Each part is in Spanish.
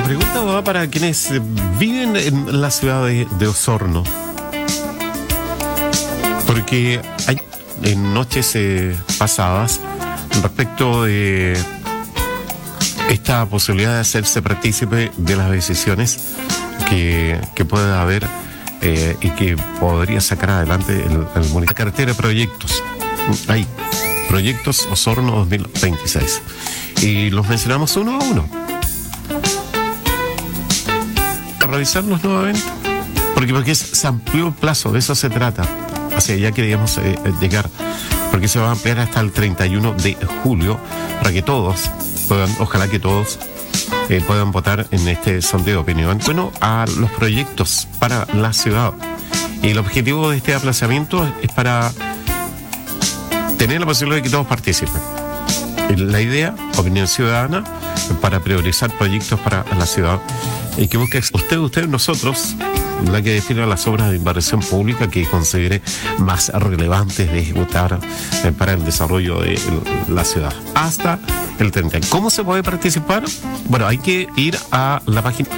pregunta va para quienes viven en la ciudad de Osorno. Porque hay en noches pasadas respecto de esta posibilidad de hacerse partícipe de las decisiones que pueda haber y que podría sacar adelante el municipio. La cartera de proyectos. Hay proyectos Osorno 2026. Y los mencionamos uno a uno. A revisarlos nuevamente. Porque se amplió el plazo, de eso se trata. Hacia allá queríamos llegar. Porque se va a ampliar hasta el 31 de julio para que todos puedan, ojalá que todos puedan votar en este sondeo de opinión. Bueno, a los proyectos para la ciudad. Y el objetivo de este aplazamiento es para tener la posibilidad de que todos participen. La idea, opinión ciudadana, para priorizar proyectos para la ciudad y que busque usted, nosotros, la que defina las obras de inversión pública que considere más relevantes de ejecutar para el desarrollo de la ciudad. Hasta el 30. ¿Cómo se puede participar? Bueno, hay que ir a la página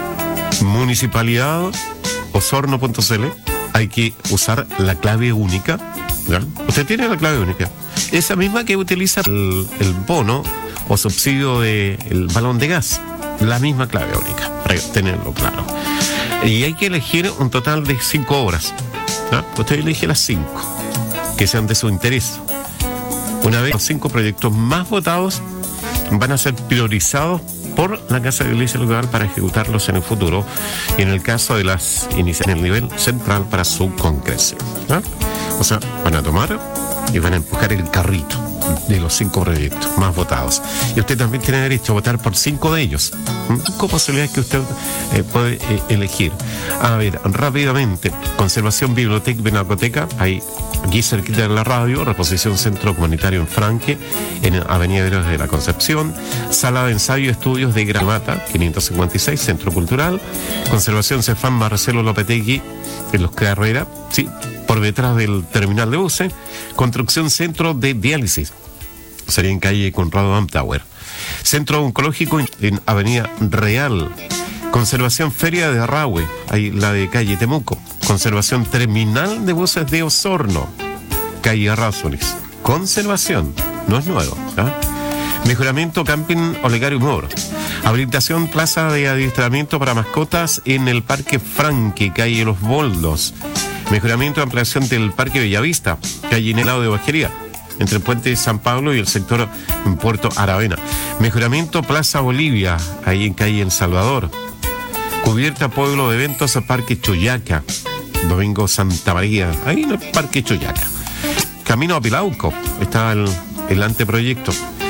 municipalidad.osorno.cl. Hay que usar la clave única. ¿Verdad? Usted tiene la clave única. Esa misma que utiliza el bono o subsidio del balón de gas. La misma clave única, para tenerlo claro. Y hay que elegir un total de 5 obras. ¿No? Usted elige las 5 que sean de su interés. Una vez los 5 proyectos más votados van a ser priorizados por la Casa de Iglesia Local para ejecutarlos en el futuro, y en el caso de las iniciativas en el nivel central para su concreción. ¿No? O sea, van a tomar y van a empujar el carrito de los 5 proyectos más votados. Y usted también tiene derecho a votar por 5 de ellos. 5 posibilidades que usted puede elegir. A ver, rápidamente: conservación, biblioteca, pinacoteca, hay aquí cerquita de la radio. Reposición, centro comunitario en Franque, en Avenida Héroes de la Concepción. Sala de ensayo y estudios de Gramata, 556, Centro Cultural. Conservación, Cefam Marcelo Lopetegui, en Los Carrera, sí, por detrás del terminal de buses. Construcción, centro de diálisis, sería en calle Conrado Amtower. Centro oncológico en Avenida Real. Conservación, feria de Arrahue, ahí la de calle Temuco. Conservación, terminal de buses de Osorno, calle Arrázoles. Conservación, no es nuevo, ¿eh? Mejoramiento, camping Olegario Moro. Habilitación, plaza de adiestramiento para mascotas en el Parque Franque, calle Los Boldos. Mejoramiento, ampliación del Parque Bellavista, calle en el lado de Bajería, entre el puente de San Pablo y el sector en Puerto Aravena. Mejoramiento, Plaza Bolivia, ahí en calle El Salvador. Cubierta, pueblo de eventos, Parque Choyaca, Domingo Santa María, ahí en el Parque Choyaca. Camino a Pilauco, está el anteproyecto.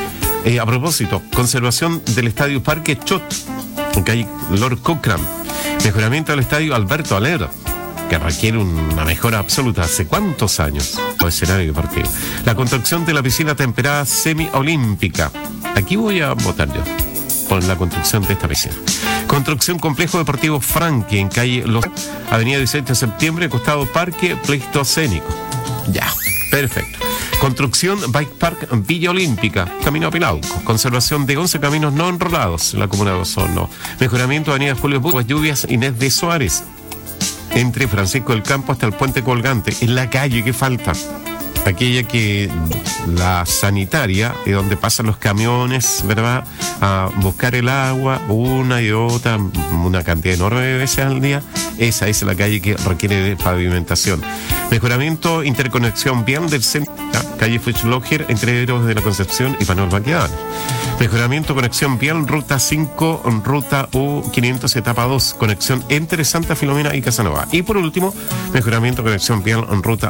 A propósito, conservación del Estadio Parque Chot, en calle Lord Cochrane. Mejoramiento del Estadio Alberto Aler, que requiere una mejora absoluta. ¿Hace cuántos años? O escenario de partido. La construcción de la piscina temperada semiolímpica. Aquí voy a votar yo por la construcción de esta piscina. Construcción, complejo deportivo Franque, en calle Avenida 18 de septiembre, costado Parque Pleistocénico. Ya, perfecto. Construcción, Bike Park Villa Olímpica, camino a Pilauco. Conservación de 11 caminos no enrolados en la comuna de Osorno. Mejoramiento, avenida Julio Burgos, Lluvias, Inés de Suárez, entre Francisco del Campo hasta el Puente Colgante. En la calle que falta, aquella que la sanitaria, de donde pasan los camiones, ¿verdad?, a buscar el agua una y otra, una cantidad enorme de veces al día. Esa es la calle que requiere de pavimentación. Mejoramiento, interconexión vial del centro, calle Fuchsloger, entre Héroes de la Concepción y Manuel Baquedano. Mejoramiento, conexión vial, ruta 5, ruta U500, etapa 2, conexión entre Santa Filomena y Casanova. Y por último, mejoramiento, conexión vial, ruta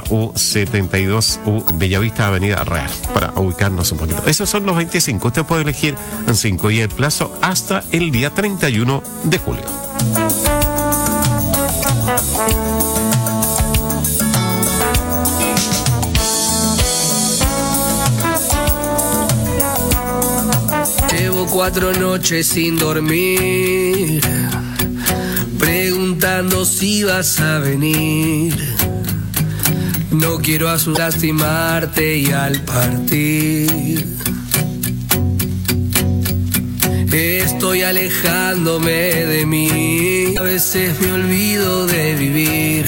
U72, Bellavista, Avenida Real, para ubicarnos un poquito. Esos son los 25. Usted puede elegir en 5 y el plazo hasta el día 31 de julio. Llevo 4 noches sin dormir, preguntando si vas a venir. No quiero lastimarte y al partir Estoy alejándome de mí. A veces me olvido de vivir.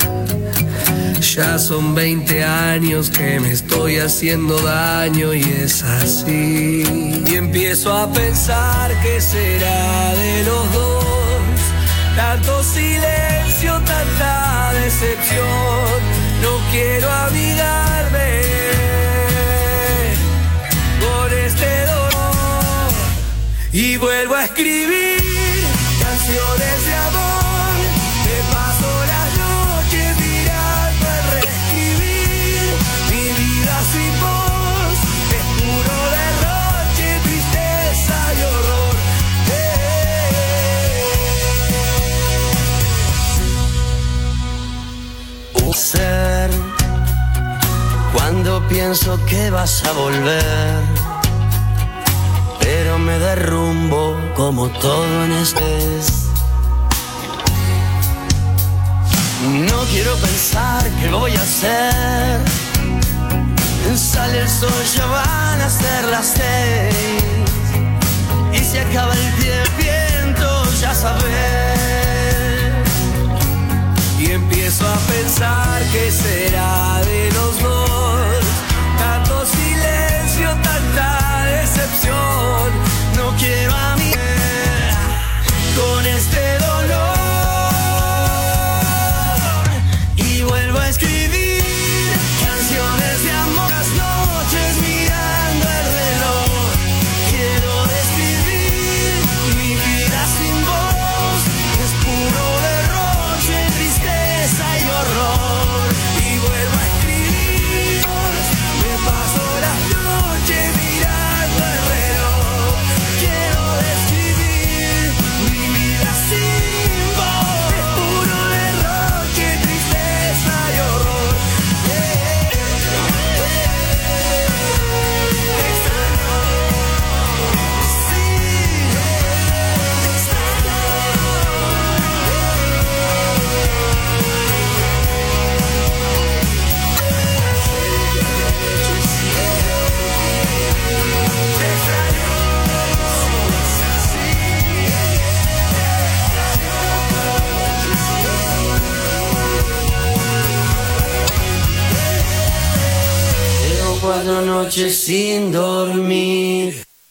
Ya son 20 años que me estoy haciendo daño y es así. Y empiezo a pensar que será de los dos. Tanto silencio, tanta decepción. No quiero amigarme con este dolor. Y vuelvo a escribir canciones de amor. Me paso las noches mirando el reescribir. Mi vida sin vos es puro derroche, tristeza y horror. Ser cuando pienso que vas a volver, pero me derrumbo como todo en este. No quiero pensar qué voy a hacer. Sale el sol, ya van a ser las 6. Y se acaba el viento, ya sabes. Y empiezo a pensar que será de los dos. Tanto silencio, tanta decepción. No quiero a mí con este dolor. Y vuelvo a escribir canciones de amor. Las noches mirando el reloj. Quiero describir mi vida sin vos. Es puro derroche, tristeza y horror. Y vuelvo a escribir. Me paso las noches mirando el reloj. Quiero describir mi vida sin vos. Es puro derroche, tristeza y horror. Llevo 4 noches sin dormir.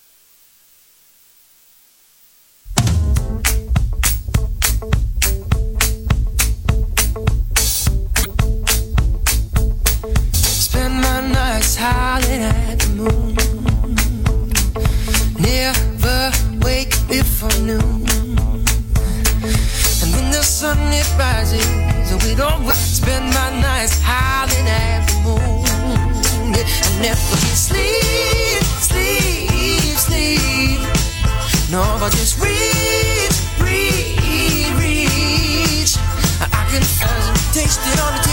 Spend my nights howling at the moon. Never wake before noon. And when the sun it rises, we don't spend my nights howling at the moon. Yeah, and never sleep, sleep, sleep. No, but just reach, reach, reach. I can taste it on the